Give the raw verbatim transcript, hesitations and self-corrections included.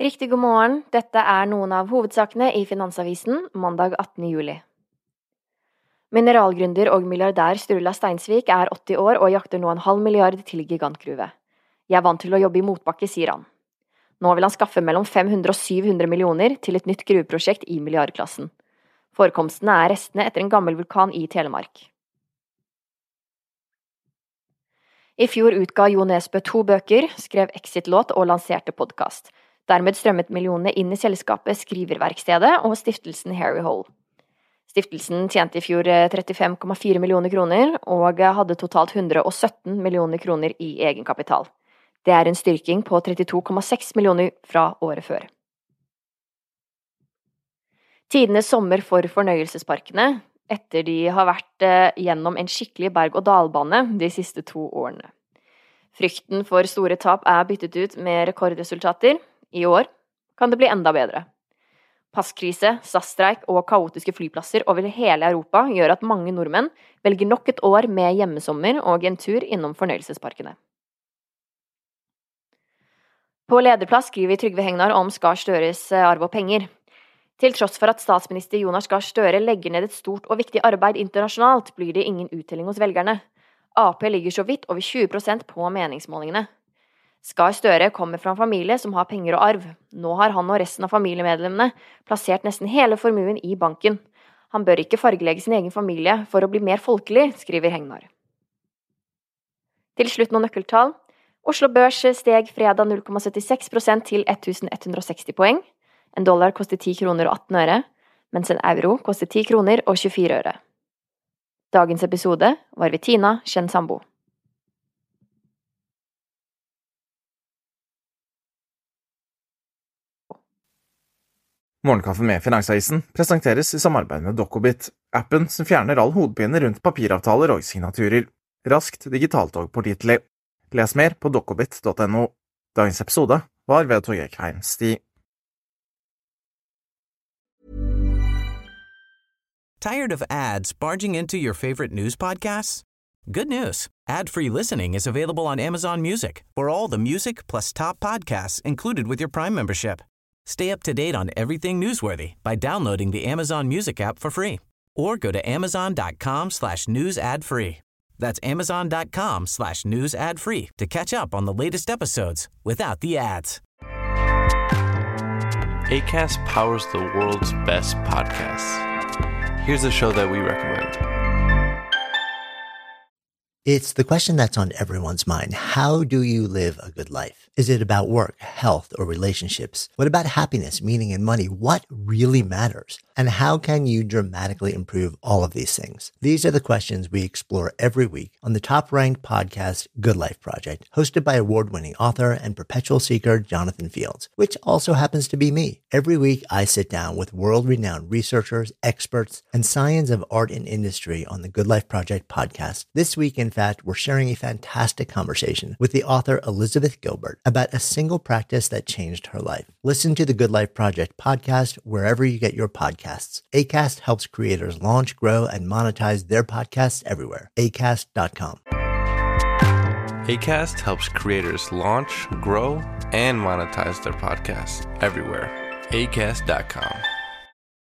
Riktig god morgen, dette er noen av hovedsakene i Finansavisen mandag attende juli. Mineralgründer og milliardær Sturla Steinsvik er åtti år og jakter nå en halv milliard til gigantgruve. Jeg er vant til å jobbe i motbakke, sier han. Nå vil han skaffe mellom fem hundre og syv hundre millioner til et nytt gruveprosjekt i milliardklassen. Forekomstene er restene etter en gammel vulkan i Telemark. I fjor utga Jo Nesbø to bøker, skrev Exit-låt og lanserte podcast. Dermed strømmet millionene inn i selskapet Skriververkstedet og stiftelsen Harry Hole. Stiftelsen tjente i fjor trettifem komma fire millioner kroner og hadde totalt hundre og sytten millioner kroner i egenkapital. Det er en styrking på trettito komma seks millioner fra året før. Tidenes sommer for fornøyelsesparkene, etter de har vært gjennom en skikkelig berg-og-dalbane de siste to årene. Frykten for store tap er byttet ut med rekordresultater. I år kan det bli enda bedre. Passkrise, S A S-streik og kaotiske flyplasser over hele Europa gjør at mange nordmenn velger nok et år med hjemmesommer og en tur innom fornøyelsesparkene. På lederplass skriver Trygve Hegnar om Skar Støres arv og penger. Til tross for at statsminister Jonas Gahr Støre legger ned et stort og viktig arbeid internasjonalt, blir det ingen uttelling hos velgerne. A P ligger så vidt over tjue prosent på meningsmålingene. Skar Støre kommer fra en familie som har penger og arv. Nå har han og resten av familiemedlemmene plassert nesten hele formuen i banken. Han bør ikke fargelegge sin egen familie for å bli mer folkelig, skriver Hegnar. Til slutt noen nøkkeltall. Oslo Børs steg fredag null komma syttiseks prosent til tusen ett hundre og seksti poeng. En dollar kostet ti kroner og atten øre, mens en euro kostet ti kroner og tjuefire øre. Dagens episode var ved Tina Kjenn Sambo. Morgenkaffe med Finansavisen presenteres i samarbeid med Dokobit, appen som fjerner all hodepine rundt papiravtaler og signaturer. Raskt digitalt og pålitelig. Les mer på dokobit punktum no. Dagens episode var ved Torgeir Kveim Sti. Tired of ads barging into your favorite news podcasts? Good news. Ad-free listening is available on Amazon Music for all the music plus top podcasts included with your Prime membership. Stay up to date on everything newsworthy by downloading the Amazon Music app for free or go to amazon.com slash news ad free. That's amazon.com slash news ad free to catch up on the latest episodes without the ads. Acast powers the world's best podcasts. Here's a show that we recommend. It's the question that's on everyone's mind. How do you live a good life? Is it about work, health, or relationships? What about happiness, meaning, and money? What really matters? And how can you dramatically improve all of these things? These are the questions we explore every week on the top-ranked podcast Good Life Project, hosted by award-winning author and perpetual seeker Jonathan Fields, which also happens to be me. Every week, I sit down with world-renowned researchers, experts, and science of art and industry on the Good Life Project podcast. This week, in fact, we're sharing a fantastic conversation with the author Elizabeth Gilbert about a single practice that changed her life. Listen to the Good Life Project podcast wherever you get your podcasts. Acast helps creators launch, grow, and monetize their podcasts everywhere. acast dot com. Acast helps creators launch, grow, and monetize their podcasts everywhere. acast dot com.